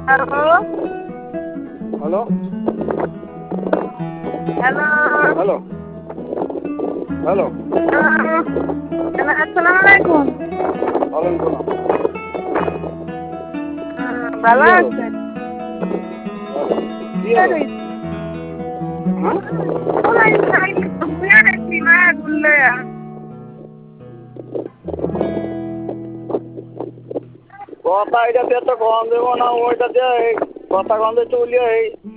Hello? Hello? Hello? Hello? Hello? Hello? Assalamualaikum. Waalaikumsalam. ভালো আছেন? কি হলো? হ্যাঁ? ওই সাইডে ঘুরে আসছি না ঘুরলে কথা এটাতে তো কম দেবো না ওইটাতে কথা কম দিয়ে চলিয়ে